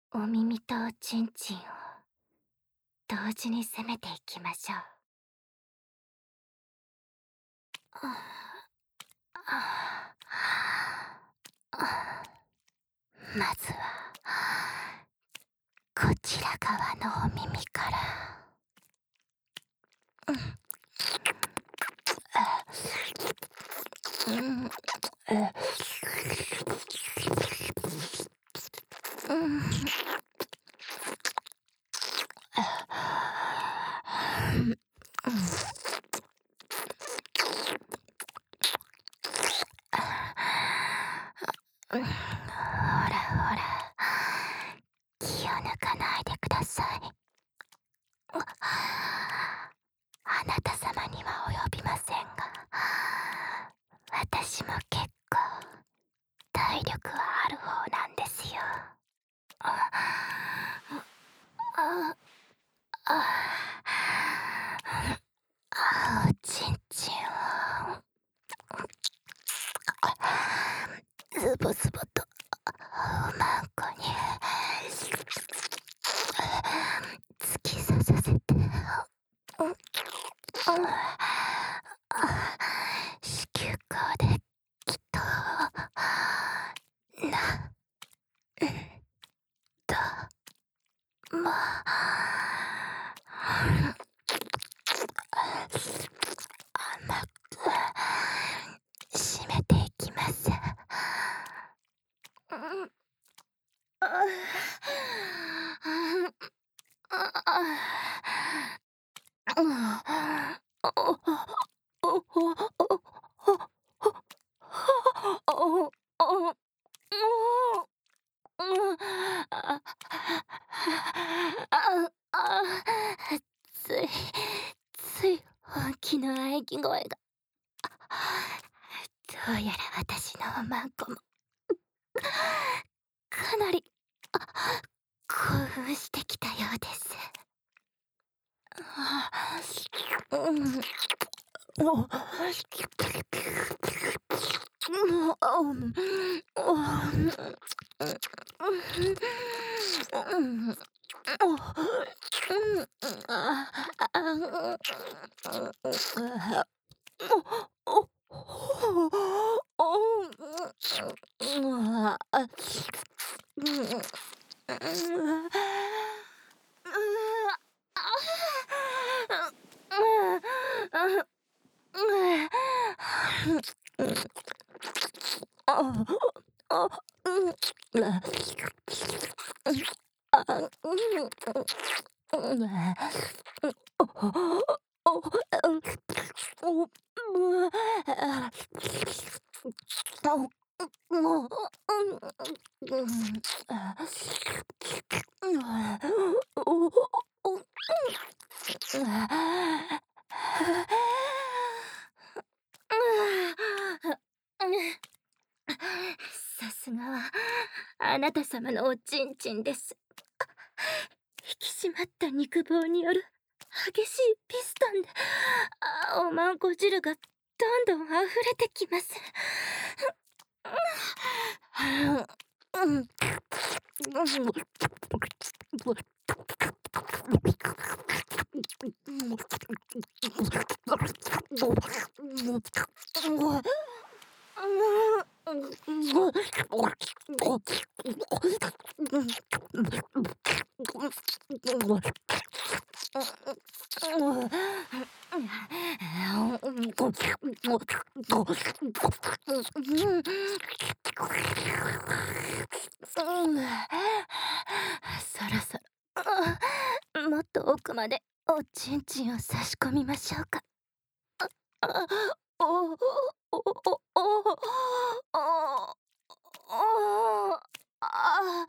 お耳とおちんちんを同時に攻めていきましょう。まずはこちら側のお耳から。ほらほら、気を抜かないでください。あなた様には及びませんが、私も結構体力はある方なんですよ。ああおちんちんをズボズボとおまんこに突き刺させて、子宮口できっとなんとも甘く締めていきます。ついつい本気の喘ぎ声が。どうやら私のおまんこもかなり興奮してきたようです。さすがはあなた様のおちんちんです。引き締まった肉棒による激しいピストンで、おまんこ汁がどんどん溢れてきます。そろそろもっと奥までおちんちんを差し込みましょうか。あ、おおおおおおおあ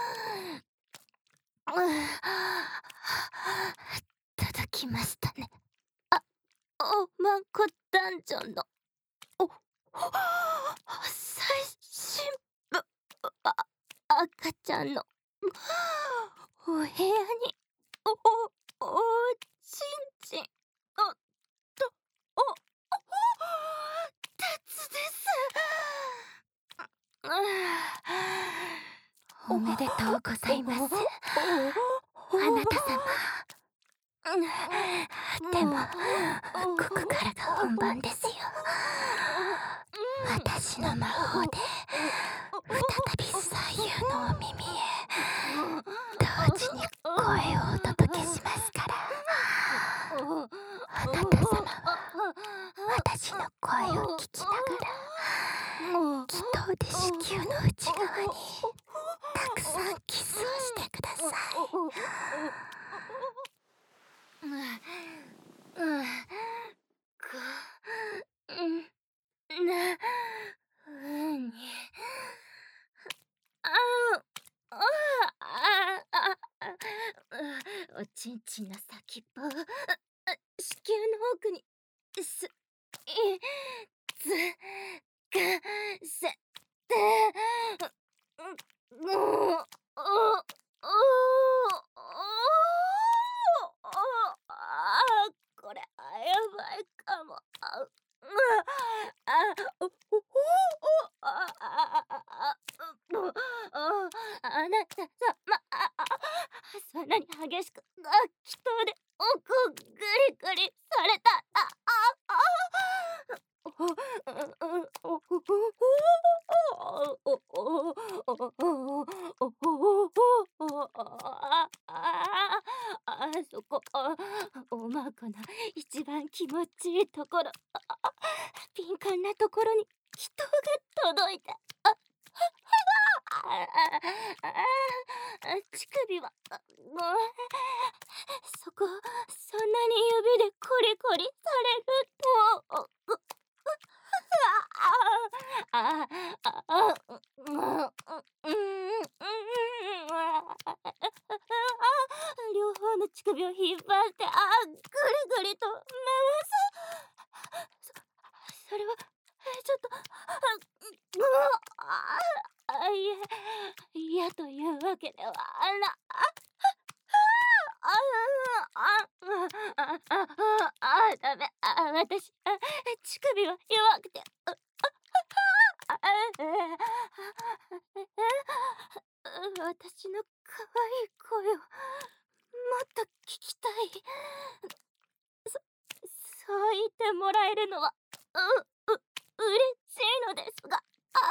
届きましたね。あ、おまんこダンジョンのお最新部赤ちゃんのお部屋におちんちんと鉄です。 おめでとうございます、あなた様。でも、ここからが本番ですよ。私の魔法で、再び左右のお耳へ、同時に声をお届けしますから。あなた様は、私の声を聞きながら、祈祷で子宮の内側に、たくさんキスをしてください。なふうにあああおちんちんの先っぽを子宮の奥にすいつかせてもうおおこれやばいかも。あなた様、そんなに激しく祈祷で奥をグリグリされた。そこ、おまこの一番気持ちいいところ、敏感なところに祈祷が届いた。乳首は、そこ、そんなに指でコリコリされると、両方の乳首を引っ張って、ぐりぐりと回す。それは、ちょっと、いえ、嫌というわけではな。ダメ。私、乳首は弱くて。私の可愛い声をもっと聞きたい。そう言ってもらえるのは、嬉しいのですが、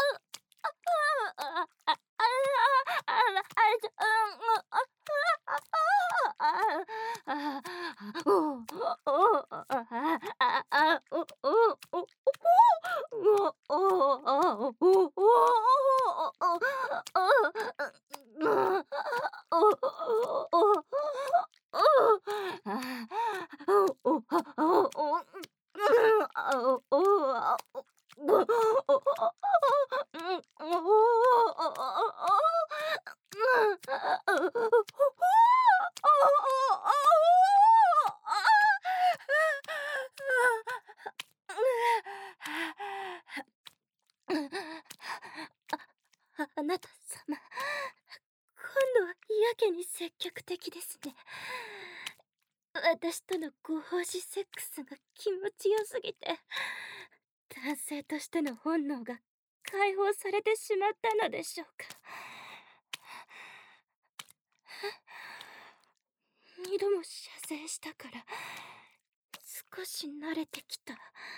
あなた様、今度はやけに積極的ですね。私とのご奉仕セックスが気持ちよすぎて、男性としての本能が解放されてしまったのでしょうか。2度も射精したから少し慣れてきた。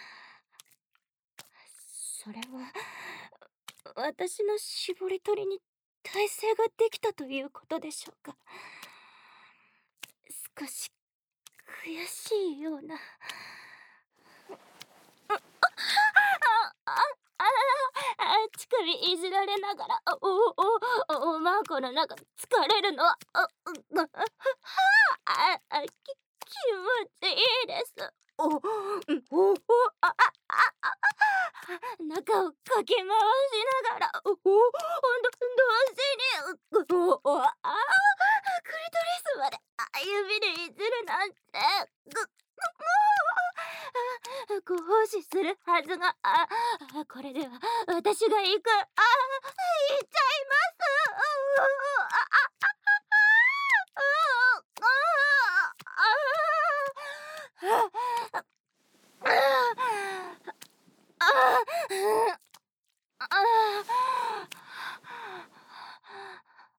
それは私の絞り取りに耐性ができたということでしょうか。少し悔しいような。乳首いじられながらおまんこの中疲れるのは気持ちいいです。中をかき回しながら同時にクリトリスまで指でいじるなんてご奉仕するはずがこれでは私が行く行っちゃいます。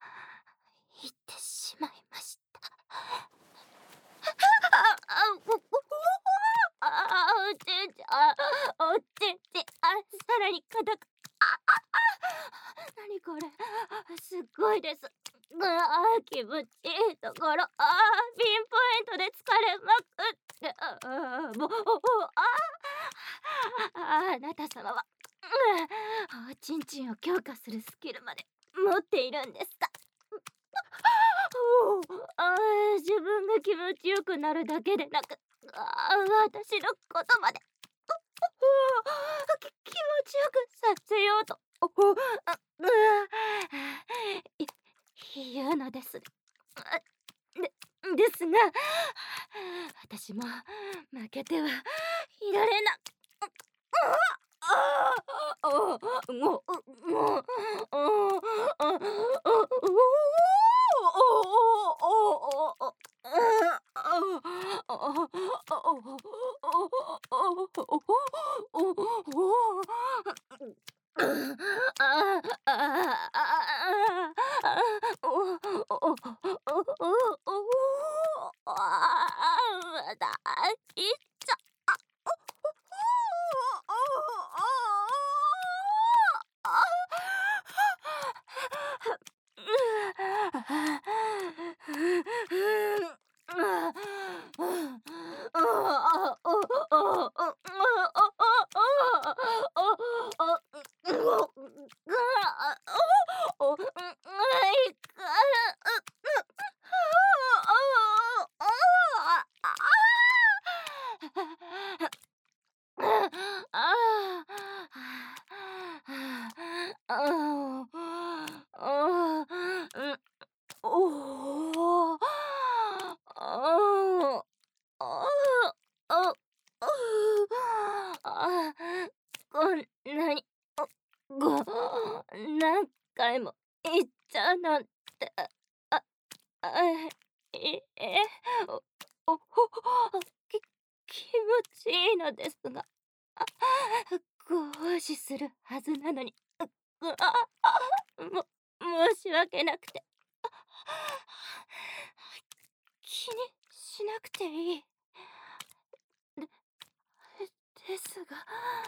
さらに硬く、何これ、すっごいです。気持ちいいところ、ピンポイントで疲れまくって、もう、あなた様は、おちんちんを強化するスキルまで持っているんですか？自分が気持ちよくなるだけでなく、私のことまで、気持ちよくさせようと、言うのです。ですが、私も負けてはいられな、まだいっちゃ。こんなに、何回も言っちゃうなんて、あ、おおき気持ちいいのですが、ご視するはずなのに、も申し訳なくて、気にしなくていい。ですが、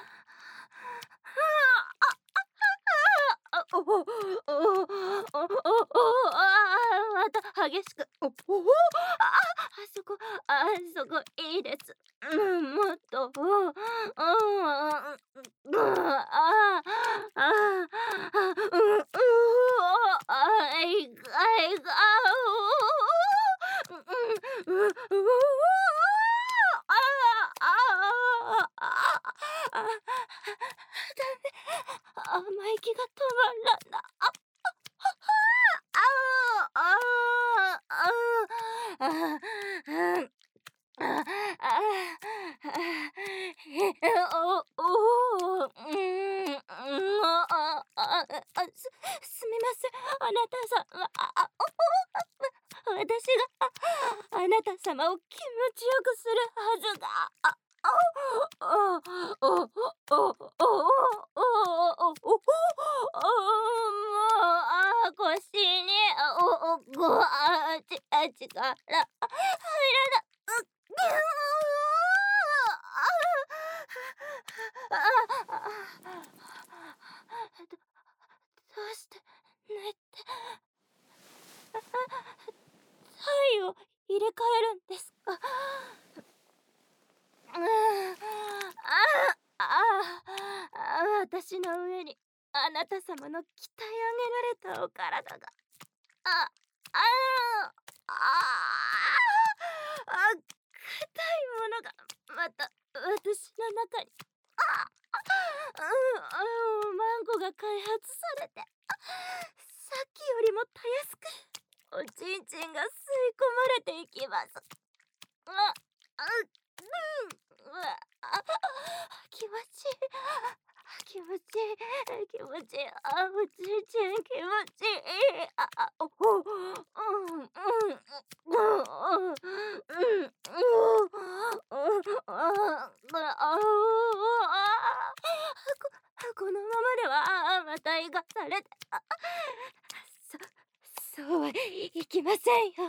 また激しく、そこ、そこいいです。もっと、いがいが、甘い気が止まらな、すみません、あなたさん、私があなた様を気持ちよくするはずが、腰に、力入らな、どうしてないって、体を入れ替えるんですか？私の上にあなた様の鍛え上げられたお体が、あ、ああ、硬いものがまた私の中に、マンゴが開発されて、さっきよりもたやすくおちんちんが吸い込まれていきます。あ、気持ちいい。気持ちいい。気持ちいい。おちんちん気持ちいい。このままではまた胃がされて、そうはいきませんよ。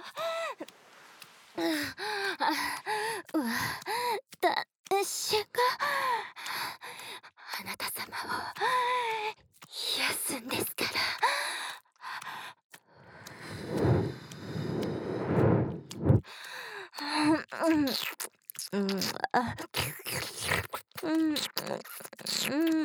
私があなた様を癒すんですから。うん、うん、あ、うん、うん、うん、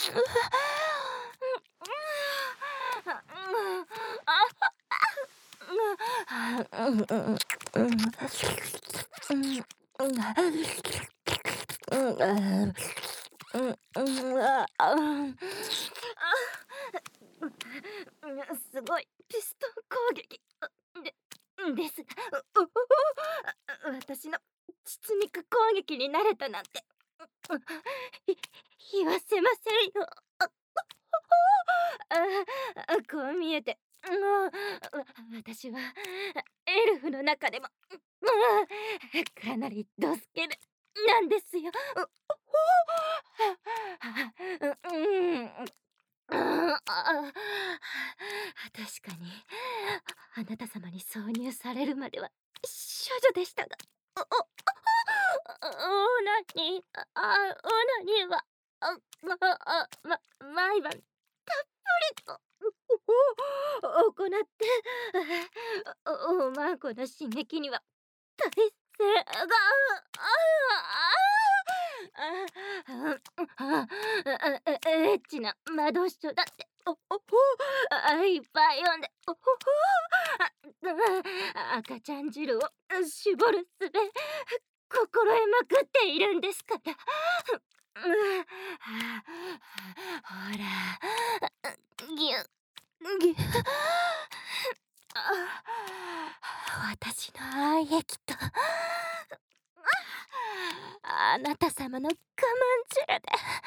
すごいピストン攻撃ですが、私の筒肉攻撃に慣れたなんて言わせませんよ。こう見えて、私はエルフの中でもかなりドスケベなんですよ。確かにあなた様に挿入されるまでは少女でしたが、オナニー、オナニーは毎晩たっぷりと行っておまんこの刺激には耐性がエッチな魔導書だっていっぱい読んで赤ちゃん汁を絞るすべ心得まくっているんですから。ほらぎゅぎゅ私の愛液とあなた様の我慢汁で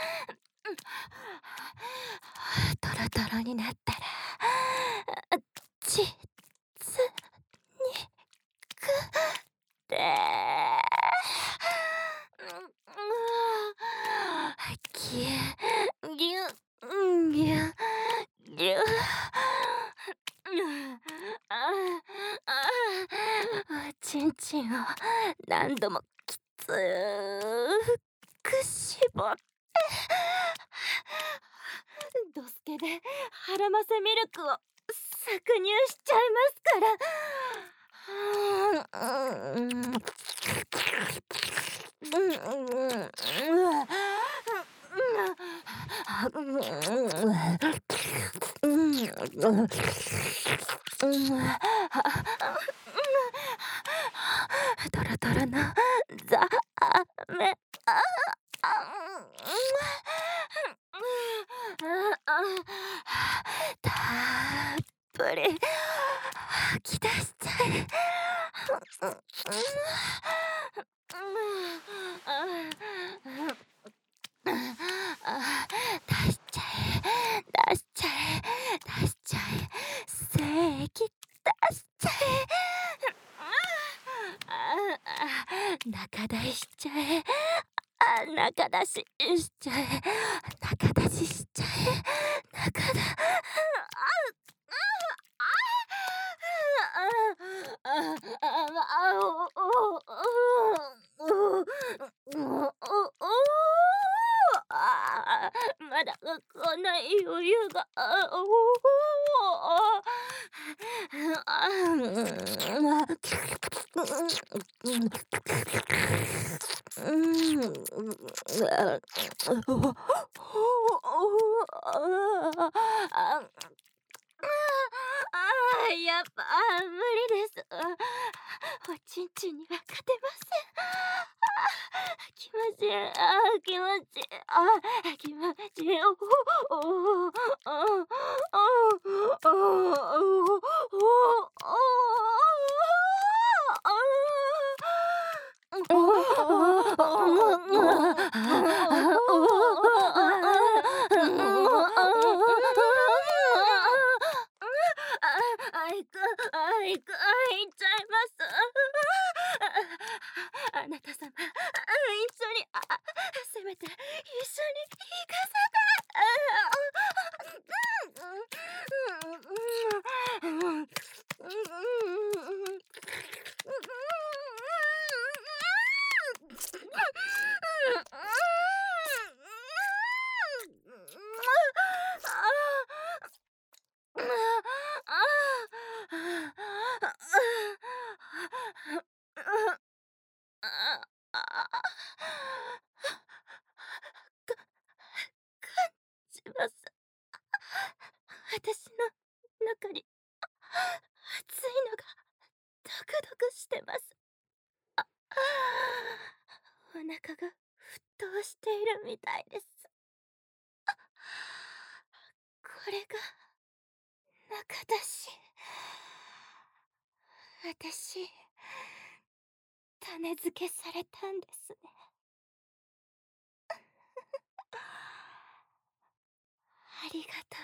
トロトロになったらちつにくでぎゅぎゅぎゅぎゅちんちんを何度もきつく絞ってドスケで腹ませミルクを搾乳しちゃいますからトロトロのザメたっぷり吐き出しちゃえ。出しちゃえ出しちゃえ出しちゃえ精液出しちゃえ中出ししちゃえ中出ししちゃえ中出ししちゃえ中出まだこんな余裕がやっぱ無理です。おちんちんには勝てません。気持ちいい。気持ちいい。気持ちいい。行っちゃいます。あなた様、一緒に、せめて一緒に行かせて。 ているみたいです。これが中だし。私、種付けされたんですね。ありがと